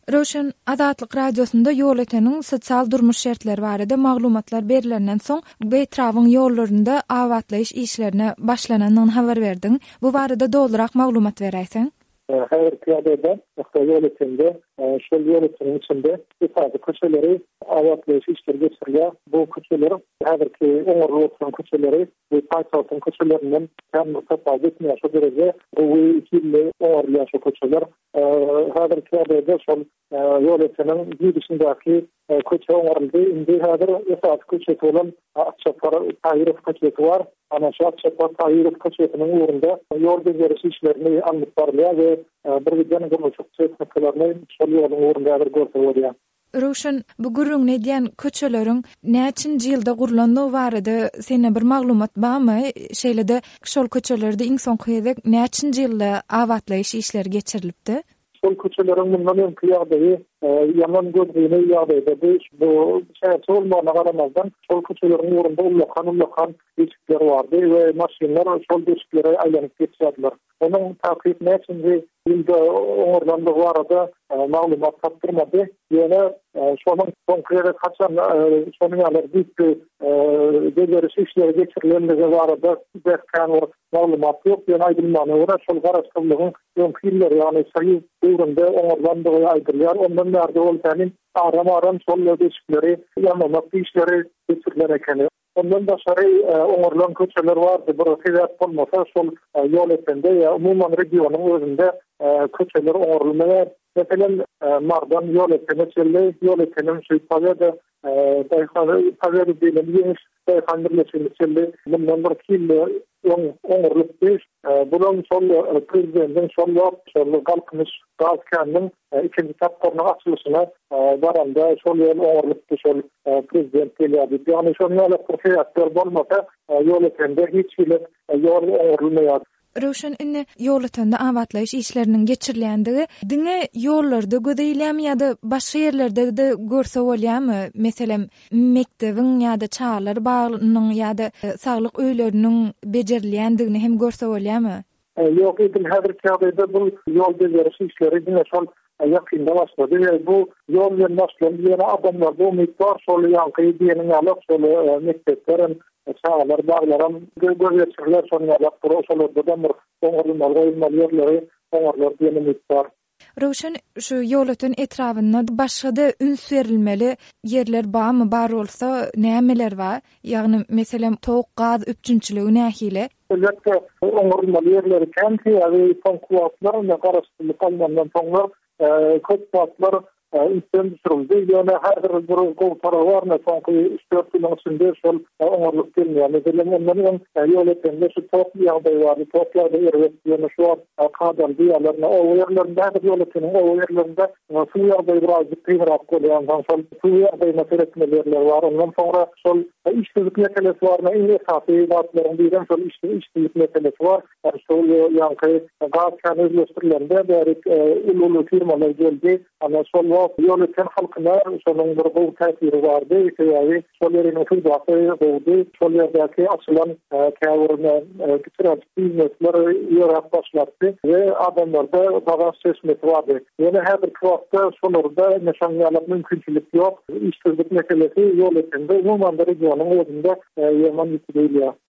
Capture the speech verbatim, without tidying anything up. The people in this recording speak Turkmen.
Röşen Azatlyk radiosunda ýol öteniň sosial durmuş şertleri barada maglumatlar berilenden soň beýtrawyň ýollarynda awatlaýyş işlerine başlananyny habar berdiň. Bu barada dolurak maglumat berýärsiň? Her kıyadada, yol ötende, şol yol ötenin içinde ifade köşeleri awatlaýyş işleri geçirýär. Bu köşeler häzirki oňurly oturan köşeleri we paýsatlyň köşelerinden hem tapady etmeýär şu derece we ikili oňurly ýaşa köşeler häzirki kıyadada şol yol ötenin girişindäki köçe oňurly indi häzir ifade köşesi bolan Akçapar Taýyrov köçesi var. Ana şu Akçapar Taýyrov köçesiniň uğrunda yol bezeriş işlerini alyp barýar we bir giden gurulşuk çekmeklerini şol ýoluň uğrunda bir görselýär. Röşen, bu gürrüň nedýän köçeleriň näçinji ýylda gurulandygy barada sende bir maglumat barmy? Şeýlede şol köçelerde iň soňky ýerde näçinji ýylda awatlaýyş işleri geçirilipdi? Şol köçeleriň mundan öňki ýagdaýy yaman gözlüğüne ýagdaýda bu şäher olmagyna garamazdan şol köçeleriň uğrunda ullakan ullakan deşikler bardy we maşinler şol deşiklere aýlanyp geçýärler. Onun takyp näçinji ýylda oňurlandygy barada maglumat tapdyrmady. Ýöne şonuň konkret kaçan şonuň ýaly diýip bezeriş işleri geçirilendigi barada berkan maglumat ýok. Ýöne aýdylmany ora şol garaşdyrlygyň öňki ýyllar ýani saýy döwründe oňurlandygy aýdylýar. Ondan bäri ol tänin aram-aram şol deşikleri ýamamak işleri geçiriler ekeni. Ondan daşary oňurlan köçeler bardy. Bir sebäp bolmasa şol ýol ötende ýa umumyň regionyň özünde köçeler oňurlanýar. Meselen Mardan ýol ötene çelle ýol ötenem şu pagada daýhany pagada diýilen ýeňiş daýhan birleşmesi çelle bundan bir kille oňurlukdy. Bulan şol prezidentiň şol ýok şol galkynyş gazkanyň ikinji tapdarynyň açylyşyna baranda şol ýol oňurlukdy şol prezident gelýärdi. Ýani şol ýaly profesýonel bolmasa ýol ötende hiç bile ýol oňurlanmaýar. Röşen inne ýol ötende awatlaýyş işleriniň geçirilendigi diňe ýollarda gödeýilýärmi ýa-da başga ýerlerde de görse bolýarmy? Meselem mekdebiň ýa-da çağlar baglynyň ýa-da saglyk öýleriniň bejerilýändigini hem görse bolýarmy? Ýok, edim häzirki ýagdaýda bu ýol bezeriş işleri diňe şol ýakynda başlady. Bu ýol bilen başlandy. Ýene adamlar bu miktar şol ýanky diýeniň alyp şol mekteplerin çağlar baglaram göwçürler şonýa şollarda da bir oňurlanmalar goýulmalar oňurlar diýeni miktar. Röşen, şu ýol öten etrafynda başga-da üns berilmeli ýerler barmy? Bar bolsa nämeler bar? Ýagny meselem towuk gaz üpçünçiligi nähile? Elbetde oňurlanmalar ýerleri kämki ýa-da konkurslar we garaşdyrlyk almandan soňra köpçüler üstün düşürüldü. Ýöne her bir gowtara barna soňky üç dört ýylyň içinde şol oňurluk gelmeýär. Meselem ondan ýol ötende şu tok ýagdaý bar, toklarda erwet ýöne şu kadar diýerlerine o ýerlerinde de ýol ötende o ýerlerinde şu ýagdaý biraz ýygrap bolýan şol şu ýagdaý meseleleri bar. Ondan soňra şol işçilik meselesi barna iň esasy wagtlaryň bilen şol işçilik meselesi bar. Şol ýanky gaz kanalizasiýonlarynda berik ululu firmalar geldi. Ana şol ýol öten halkyna şonuň bir gowy täsiri bardy. Ýa-ni şol ýerine hyzmaty boldy. Şol ýerdäki açylan käwrine giträp biznesler ýörap başlapdy we adamlarda bagaj çeşmesi bardy. Ýöne her bir wagtda şollarda näşanýalyk mümkinçilik ýok. İşsizlik meselesi ýol ötende umumyň regionyň özünde ýaman ýitdirilýär.